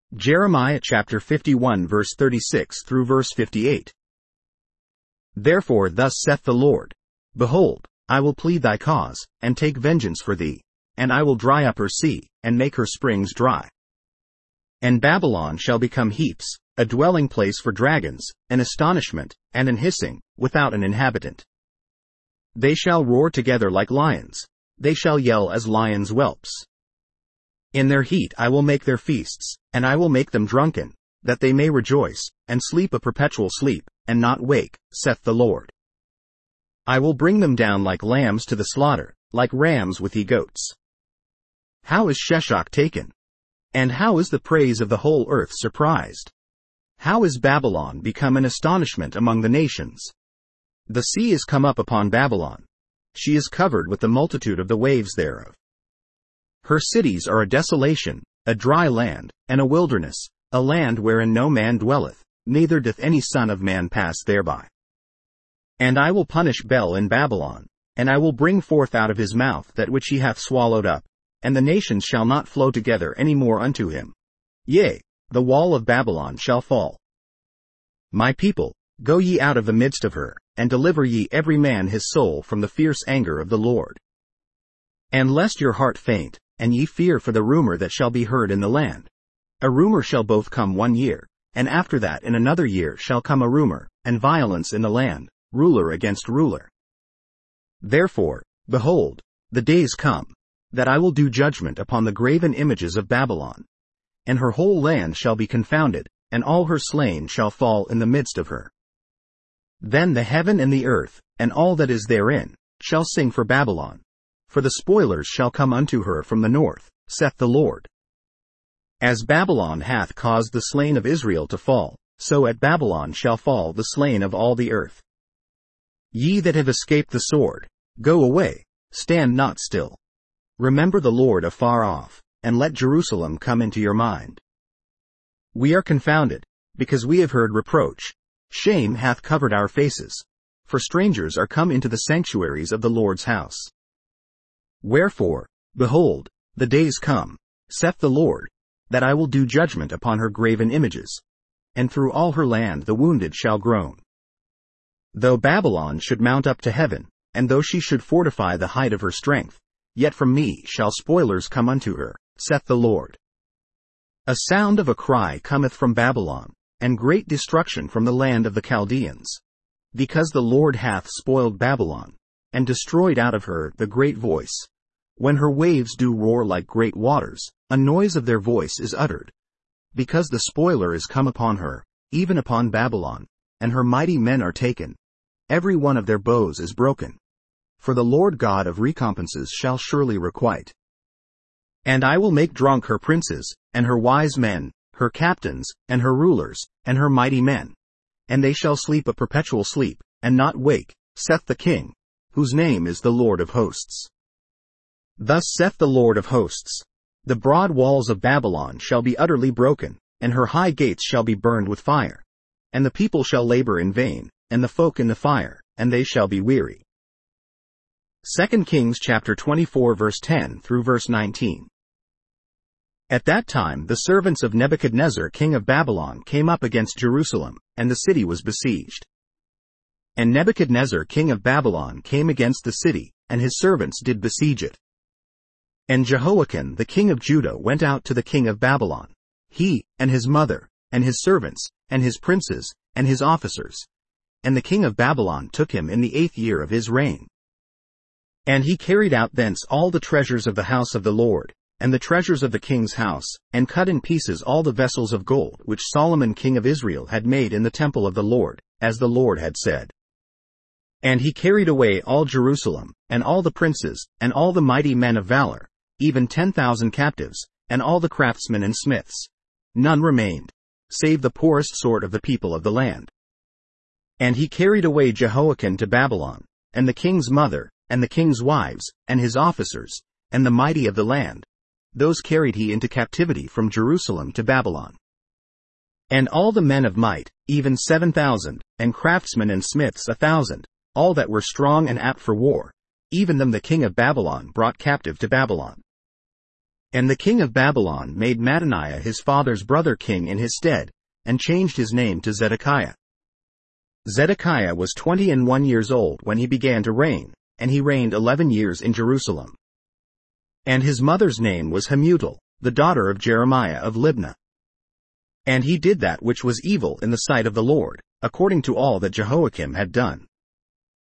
Jeremiah chapter 51 verse 36 through verse 58. Therefore thus saith the Lord, Behold, I will plead thy cause, and take vengeance for thee, and I will dry up her sea, and make her springs dry. And Babylon shall become heaps, a dwelling place for dragons, an astonishment, and an hissing, without an inhabitant. They shall roar together like lions, they shall yell as lions' whelps. In their heat I will make their feasts, and I will make them drunken, that they may rejoice, and sleep a perpetual sleep, and not wake, saith the Lord. I will bring them down like lambs to the slaughter, like rams with he-goats. How is Sheshach taken? And how is the praise of the whole earth surprised? How is Babylon become an astonishment among the nations? The sea is come up upon Babylon. She is covered with the multitude of the waves thereof. Her cities are a desolation, a dry land, and a wilderness, a land wherein no man dwelleth, neither doth any son of man pass thereby. And I will punish Bel in Babylon, and I will bring forth out of his mouth that which he hath swallowed up, and the nations shall not flow together any more unto him. Yea, the wall of Babylon shall fall. My people, go ye out of the midst of her, and deliver ye every man his soul from the fierce anger of the Lord. And lest your heart faint, and ye fear for the rumor that shall be heard in the land. A rumor shall both come 1 year, and after that in another year shall come a rumor, and violence in the land, ruler against ruler. Therefore, behold, the days come, that I will do judgment upon the graven images of Babylon. And her whole land shall be confounded, and all her slain shall fall in the midst of her. Then the heaven and the earth, and all that is therein, shall sing for Babylon. For the spoilers shall come unto her from the north, saith the Lord. As Babylon hath caused the slain of Israel to fall, so at Babylon shall fall the slain of all the earth. Ye that have escaped the sword, go away, stand not still. Remember the Lord afar off, and let Jerusalem come into your mind. We are confounded, because we have heard reproach. Shame hath covered our faces. For strangers are come into the sanctuaries of the Lord's house. Wherefore, behold, the days come, saith the Lord, that I will do judgment upon her graven images. And through all her land the wounded shall groan. Though Babylon should mount up to heaven, and though she should fortify the height of her strength, yet from me shall spoilers come unto her, saith the Lord. A sound of a cry cometh from Babylon, and great destruction from the land of the Chaldeans. Because the Lord hath spoiled Babylon, and destroyed out of her the great voice. When her waves do roar like great waters, a noise of their voice is uttered. Because the spoiler is come upon her, even upon Babylon, and her mighty men are taken. Every one of their bows is broken. For the Lord God of recompenses shall surely requite. And I will make drunk her princes, and her wise men, her captains, and her rulers, and her mighty men. And they shall sleep a perpetual sleep, and not wake, saith the King, whose name is the Lord of hosts. Thus saith the Lord of hosts, the broad walls of Babylon shall be utterly broken, and her high gates shall be burned with fire. And the people shall labor in vain, and the folk in the fire, and they shall be weary. 2 Kings chapter 24 verse 10 through verse 19. At that time the servants of Nebuchadnezzar king of Babylon came up against Jerusalem, and the city was besieged. And Nebuchadnezzar king of Babylon came against the city, and his servants did besiege it. And Jehoiakim the king of Judah went out to the king of Babylon, he, and his mother, and his servants, and his princes, and his officers. And the king of Babylon took him in the 8th year of his reign. And he carried out thence all the treasures of the house of the Lord, and the treasures of the king's house, and cut in pieces all the vessels of gold which Solomon king of Israel had made in the temple of the Lord, as the Lord had said. And he carried away all Jerusalem, and all the princes, and all the mighty men of valor, even 10,000 captives, and all the craftsmen and smiths. None remained, save the poorest sort of the people of the land. And he carried away Jehoiakim to Babylon, and the king's mother, and the king's wives, and his officers, and the mighty of the land. Those carried he into captivity from Jerusalem to Babylon. And all the men of might, even 7,000, and craftsmen and smiths 1,000, all that were strong and apt for war, even them the king of Babylon brought captive to Babylon. And the king of Babylon made Mattaniah his father's brother king in his stead, and changed his name to Zedekiah. Zedekiah was 21 years old when he began to reign, and he reigned 11 years in Jerusalem. And his mother's name was Hamutal, the daughter of Jeremiah of Libnah. And he did that which was evil in the sight of the Lord, according to all that Jehoiakim had done.